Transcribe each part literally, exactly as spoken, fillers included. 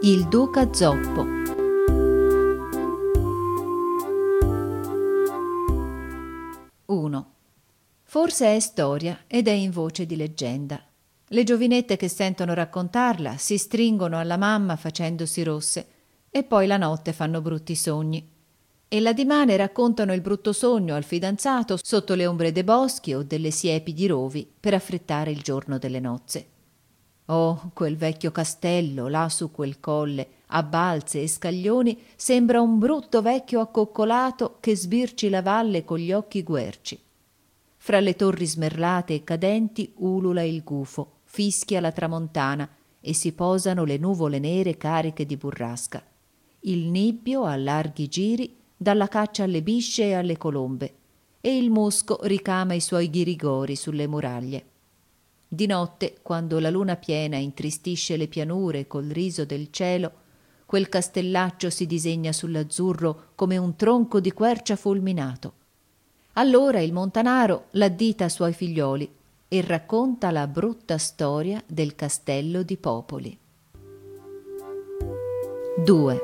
Il duca zoppo. uno. Forse è storia ed è in voce di leggenda. Le giovinette che sentono raccontarla si stringono alla mamma facendosi rosse e poi la notte fanno brutti sogni. E la dimane raccontano il brutto sogno al fidanzato sotto le ombre dei boschi o delle siepi di rovi per affrettare il giorno delle nozze. Oh, quel vecchio castello là su quel colle, a balze e scaglioni, sembra un brutto vecchio accoccolato che sbirci la valle con gli occhi guerci. Fra le torri smerlate e cadenti ulula il gufo, fischia la tramontana e si posano le nuvole nere cariche di burrasca. Il nibbio a larghi giri dalla caccia alle bisce e alle colombe e il musco ricama i suoi ghirigori sulle muraglie. Di notte, quando la luna piena intristisce le pianure col riso del cielo, quel castellaccio si disegna sull'azzurro come un tronco di quercia fulminato. Allora il montanaro l'addita ai suoi figlioli e racconta la brutta storia del castello di Popoli. due.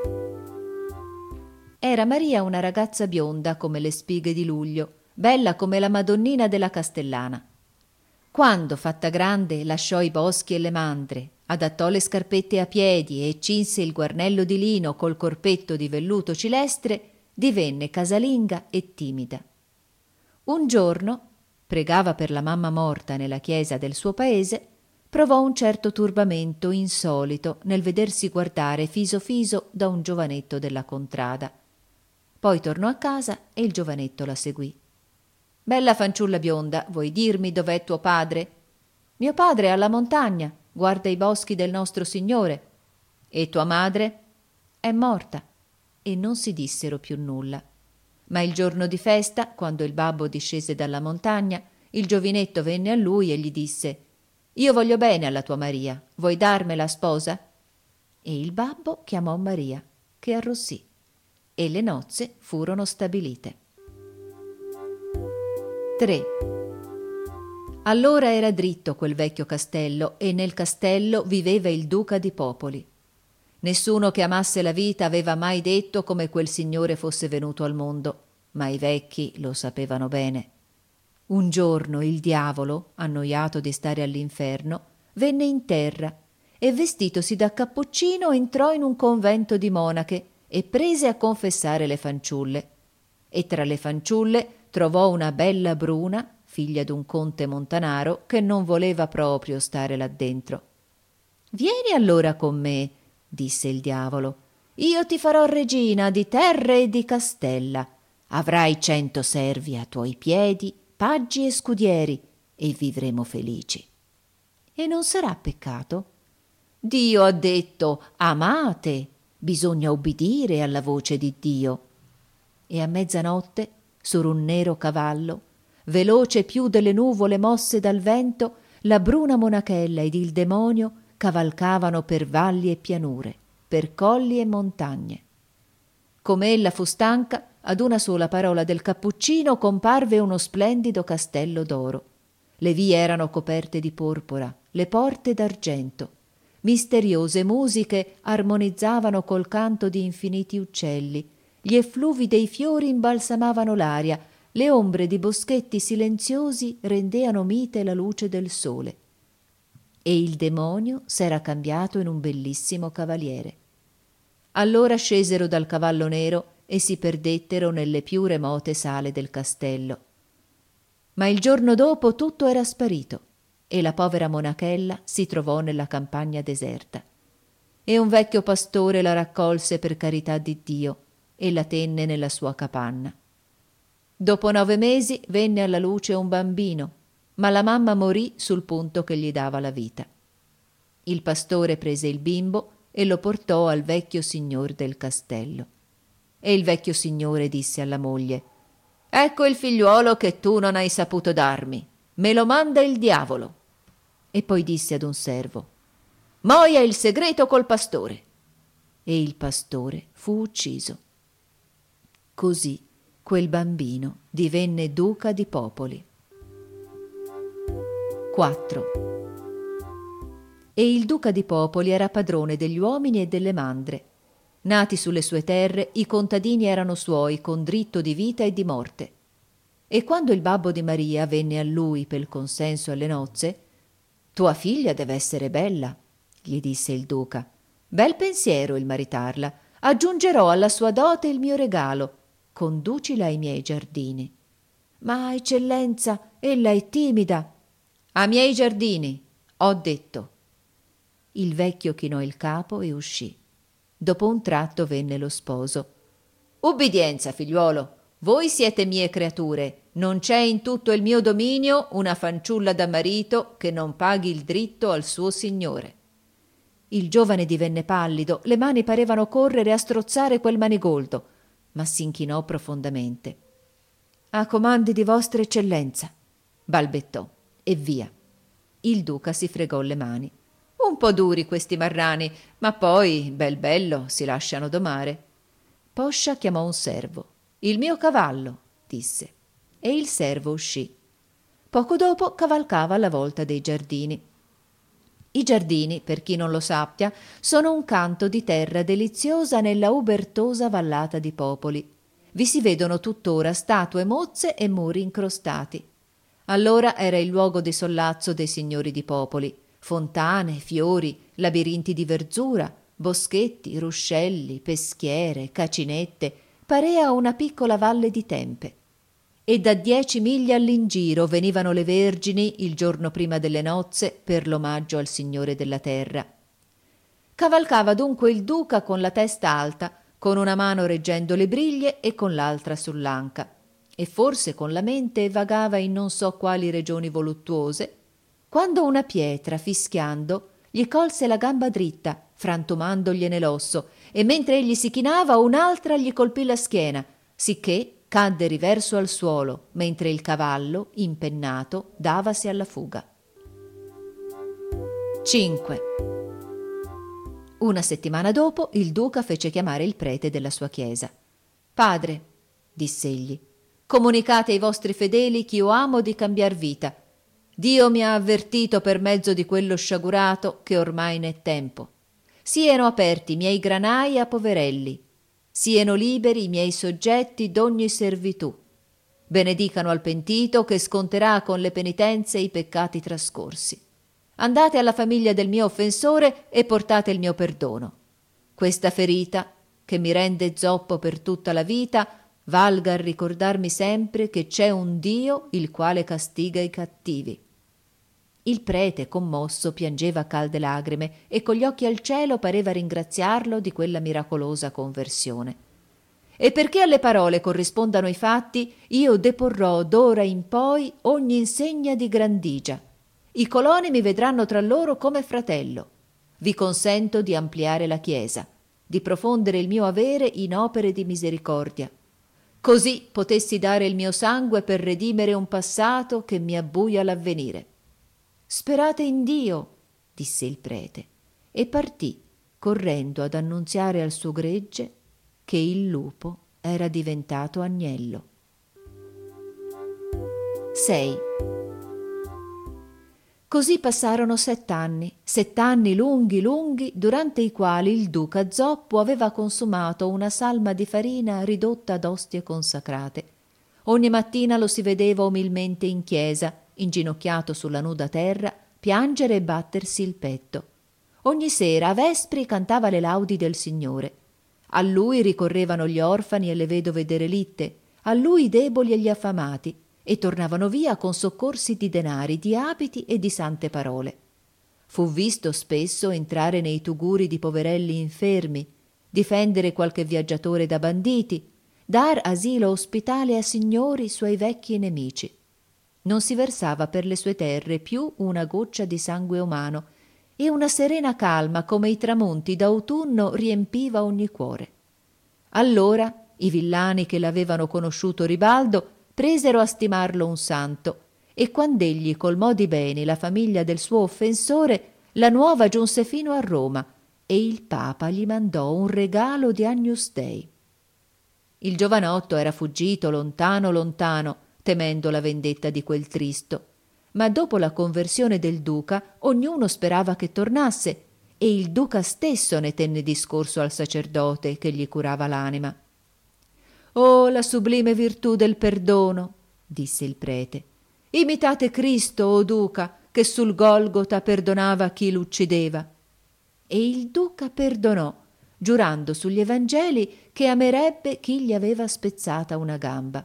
Era Maria una ragazza bionda come le spighe di luglio, bella come la Madonnina della Castellana. Quando, fatta grande, lasciò i boschi e le mandre, adattò le scarpette a piedi e cinse il guarnello di lino col corpetto di velluto cilestre, divenne casalinga e timida. Un giorno, pregava per la mamma morta nella chiesa del suo paese, provò un certo turbamento insolito nel vedersi guardare fiso fiso da un giovanetto della contrada. Poi tornò a casa e il giovanetto la seguì. «Bella fanciulla bionda, vuoi dirmi dov'è tuo padre?» «Mio padre è alla montagna, guarda i boschi del nostro Signore». «E tua madre?» «È morta». E non si dissero più nulla. Ma il giorno di festa, quando il babbo discese dalla montagna, il giovinetto venne a lui e gli disse: «Io voglio bene alla tua Maria, vuoi darmela sposa?» E il babbo chiamò Maria, che arrossì, e le nozze furono stabilite. tre. Allora era dritto quel vecchio castello e nel castello viveva il duca di Popoli. Nessuno che amasse la vita aveva mai detto come quel signore fosse venuto al mondo, ma i vecchi lo sapevano bene. Un giorno il diavolo, annoiato di stare all'inferno, venne in terra e vestitosi da cappuccino entrò in un convento di monache e prese a confessare le fanciulle. E tra le fanciulle trovò una bella bruna, figlia d'un conte montanaro, che non voleva proprio stare là dentro. «Vieni allora con me», disse il diavolo, «io ti farò regina di terre e di castella. Avrai cento servi a tuoi piedi, paggi e scudieri, e vivremo felici». «E non sarà peccato?» «Dio ha detto: amate, bisogna ubbidire alla voce di Dio». E a mezzanotte, su un nero cavallo, veloce più delle nuvole mosse dal vento, la bruna monachella ed il demonio cavalcavano per valli e pianure, per colli e montagne. Come ella fu stanca, ad una sola parola del cappuccino comparve uno splendido castello d'oro. Le vie erano coperte di porpora, le porte d'argento. Misteriose musiche armonizzavano col canto di infiniti uccelli, gli effluvi dei fiori imbalsamavano l'aria, le ombre di boschetti silenziosi rendeano mite la luce del sole. E il demonio s'era cambiato in un bellissimo cavaliere. Allora scesero dal cavallo nero e si perdettero nelle più remote sale del castello. Ma il giorno dopo tutto era sparito e la povera monachella si trovò nella campagna deserta. E un vecchio pastore la raccolse per carità di Dio e la tenne nella sua capanna. Dopo nove mesi venne alla luce un bambino, ma la mamma morì sul punto che gli dava la vita. Il pastore prese il bimbo e lo portò al vecchio signor del castello. E il vecchio signore disse alla moglie: «Ecco il figliuolo che tu non hai saputo darmi, me lo manda il diavolo». E poi disse ad un servo: «Moia il segreto col pastore». E il pastore fu ucciso. Così quel bambino divenne duca di Popoli. quattro. e il duca di Popoli era padrone degli uomini e delle mandre. Nati sulle sue terre, i contadini erano suoi con dritto di vita e di morte. E quando il babbo di Maria venne a lui per consenso alle nozze, «Tua figlia deve essere bella», gli disse il duca. «Bel pensiero il maritarla. Aggiungerò alla sua dote il mio regalo. Conducila ai miei giardini». «Ma, eccellenza, ella è timida». «A miei giardini, ho detto». Il vecchio chinò il capo e uscì. Dopo un tratto venne lo sposo. «Ubbidienza, figliuolo, voi siete mie creature. Non c'è in tutto il mio dominio una fanciulla da marito che non paghi il dritto al suo signore». Il giovane divenne pallido, le mani parevano correre a strozzare quel manigoldo, ma s'inchinò profondamente. «A comandi di vostra eccellenza», balbettò, e via. Il duca si fregò le mani. «Un po' duri questi marrani, ma poi, bel bello, si lasciano domare». Poscia chiamò un servo. «Il mio cavallo», disse, e il servo uscì. Poco dopo cavalcava alla volta dei giardini. I giardini, per chi non lo sappia, sono un canto di terra deliziosa nella ubertosa vallata di Popoli. Vi si vedono tuttora statue mozze e muri incrostati. Allora era il luogo di sollazzo dei signori di Popoli. Fontane, fiori, labirinti di verzura, boschetti, ruscelli, peschiere, cacinette, parea una piccola valle di tempe. E da dieci miglia all'ingiro venivano le vergini il giorno prima delle nozze per l'omaggio al Signore della terra. Cavalcava dunque il duca con la testa alta, con una mano reggendo le briglie e con l'altra sull'anca, e forse con la mente vagava in non so quali regioni voluttuose, quando una pietra, fischiando, gli colse la gamba dritta, frantumandogliene l'osso, e mentre egli si chinava un'altra gli colpì la schiena, sicché cadde riverso al suolo, mentre il cavallo, impennato, davasi alla fuga. cinque. Una settimana dopo il duca fece chiamare il prete della sua chiesa. «Padre», diss'egli, «comunicate ai vostri fedeli ch'io amo di cambiar vita. Dio mi ha avvertito per mezzo di quello sciagurato che ormai n'è tempo. Sieno aperti i miei granai a poverelli, sieno liberi i miei soggetti d'ogni servitù. Benedicano al pentito che sconterà con le penitenze i peccati trascorsi. Andate alla famiglia del mio offensore e portate il mio perdono. Questa ferita, che mi rende zoppo per tutta la vita, valga a ricordarmi sempre che c'è un Dio il quale castiga i cattivi». Il prete, commosso, piangeva calde lagrime e con gli occhi al cielo pareva ringraziarlo di quella miracolosa conversione. «E perché alle parole corrispondano i fatti, io deporrò d'ora in poi ogni insegna di grandigia. I coloni mi vedranno tra loro come fratello. Vi consento di ampliare la Chiesa, di profondere il mio avere in opere di misericordia. Così potessi dare il mio sangue per redimere un passato che mi abbuia l'avvenire». «Sperate in Dio», disse il prete, e partì, correndo ad annunziare al suo gregge che il lupo era diventato agnello. sei. Così passarono sett'anni, sett'anni lunghi lunghi, durante i quali il duca zoppo aveva consumato una salma di farina ridotta ad ostie consacrate. Ogni mattina lo si vedeva umilmente in chiesa, inginocchiato sulla nuda terra, piangere e battersi il petto. Ogni sera a vespri cantava le laudi del Signore. A lui ricorrevano gli orfani e le vedove derelitte, a lui i deboli e gli affamati, e tornavano via con soccorsi di denari, di abiti e di sante parole. Fu visto spesso entrare nei tuguri di poverelli infermi, difendere qualche viaggiatore da banditi, dar asilo ospitale a signori suoi vecchi nemici. Non si versava per le sue terre più una goccia di sangue umano, e una serena calma come i tramonti d'autunno riempiva ogni cuore. Allora i villani che l'avevano conosciuto ribaldo presero a stimarlo un santo, e quand'egli colmò di beni la famiglia del suo offensore, la nuova giunse fino a Roma, e il Papa gli mandò un regalo di Agnus Dei. Il giovanotto era fuggito lontano lontano, temendo la vendetta di quel tristo, ma dopo la conversione del duca ognuno sperava che tornasse, e il duca stesso ne tenne discorso al sacerdote che gli curava l'anima. «Oh, la sublime virtù del perdono!» disse il prete. «Imitate Cristo, o duca, che sul Golgota perdonava chi l'uccideva». E il duca perdonò, giurando sugli Evangeli che amerebbe chi gli aveva spezzata una gamba.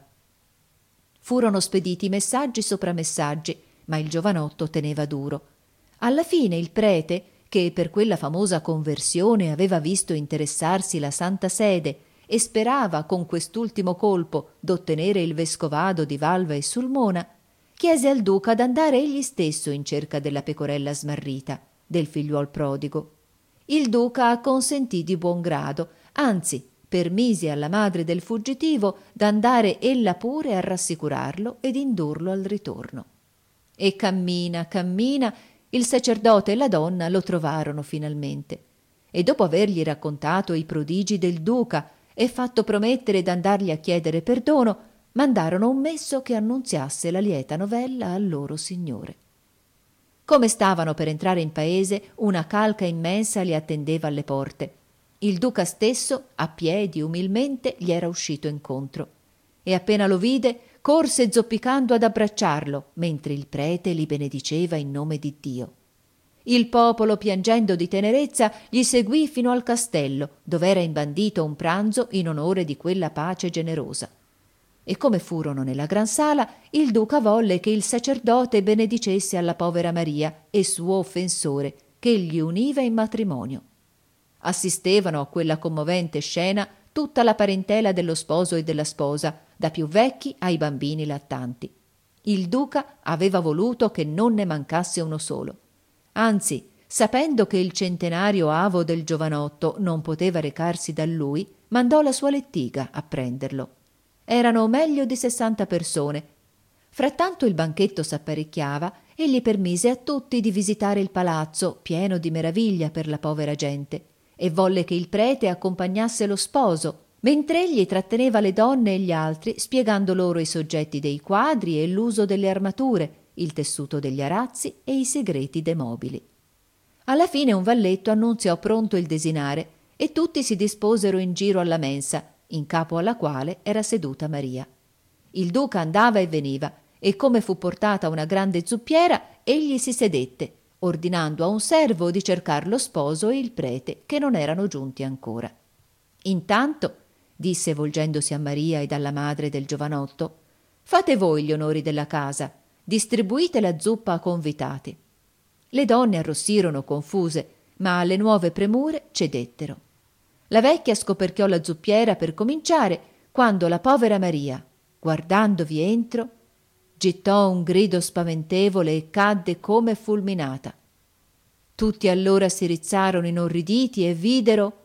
Furono spediti messaggi sopra messaggi, ma il giovanotto teneva duro. Alla fine il prete, che per quella famosa conversione aveva visto interessarsi la Santa Sede e sperava con quest'ultimo colpo d'ottenere il vescovado di Valva e Sulmona, chiese al duca d'andare egli stesso in cerca della pecorella smarrita, del figliuol prodigo. Il duca acconsentì di buon grado, anzi permise alla madre del fuggitivo d'andare ella pure a rassicurarlo ed indurlo al ritorno. E cammina, cammina, il sacerdote e la donna lo trovarono finalmente, e dopo avergli raccontato i prodigi del duca e fatto promettere d'andargli a chiedere perdono, mandarono un messo che annunziasse la lieta novella al loro signore. Come stavano per entrare in paese, una calca immensa li attendeva alle porte. Il duca stesso, a piedi umilmente, gli era uscito incontro, e appena lo vide corse zoppicando ad abbracciarlo, mentre il prete li benediceva in nome di Dio. Il popolo, piangendo di tenerezza, gli seguì fino al castello, dove era imbandito un pranzo in onore di quella pace generosa. E come furono nella gran sala, il duca volle che il sacerdote benedicesse alla povera Maria e suo offensore, che gli univa in matrimonio. Assistevano a quella commovente scena tutta la parentela dello sposo e della sposa, da più vecchi ai bambini lattanti. Il duca aveva voluto che non ne mancasse uno solo. Anzi, sapendo che il centenario avo del giovanotto non poteva recarsi da lui, mandò la sua lettiga a prenderlo. Erano meglio di sessanta persone. Frattanto il banchetto s'apparecchiava e gli permise a tutti di visitare il palazzo, pieno di meraviglia per la povera gente, e volle che il prete accompagnasse lo sposo, mentre egli tratteneva le donne e gli altri, spiegando loro i soggetti dei quadri e l'uso delle armature, il tessuto degli arazzi e i segreti dei mobili. Alla fine un valletto annunziò pronto il desinare e tutti si disposero in giro alla mensa, in capo alla quale era seduta Maria. Il duca andava e veniva, e come fu portata una grande zuppiera, egli si sedette, ordinando a un servo di cercar lo sposo e il prete, che non erano giunti ancora. Intanto, disse volgendosi a Maria ed alla madre del giovanotto, fate voi gli onori della casa, distribuite la zuppa a convitati. Le donne arrossirono confuse, ma alle nuove premure cedettero. La vecchia scoperchiò la zuppiera per cominciare, quando la povera Maria, guardandovi entro, gittò un grido spaventevole e cadde come fulminata. Tutti allora si rizzarono inorriditi e videro.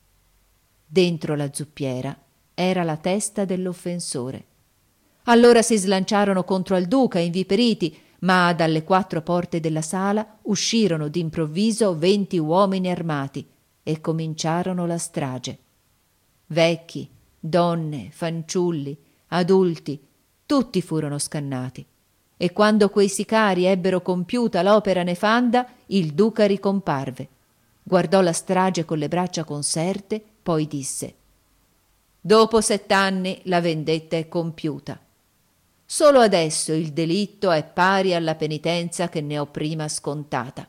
Dentro la zuppiera era la testa dell'offensore. Allora si slanciarono contro al duca inviperiti, ma dalle quattro porte della sala uscirono d'improvviso venti uomini armati e cominciarono la strage. Vecchi, donne, fanciulli, adulti, tutti furono scannati. E quando quei sicari ebbero compiuta l'opera nefanda, il duca ricomparve. Guardò la strage con le braccia conserte, poi disse: «Dopo sett'anni la vendetta è compiuta. Solo adesso il delitto è pari alla penitenza che ne ho prima scontata».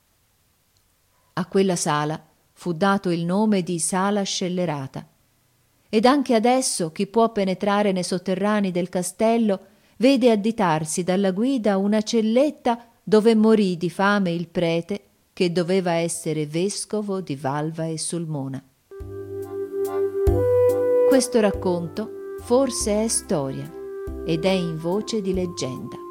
A quella sala fu dato il nome di sala scellerata, ed anche adesso chi può penetrare nei sotterranei del castello vede additarsi dalla guida una celletta dove morì di fame il prete che doveva essere vescovo di Valva e Sulmona. Questo racconto forse è storia ed è in voce di leggenda.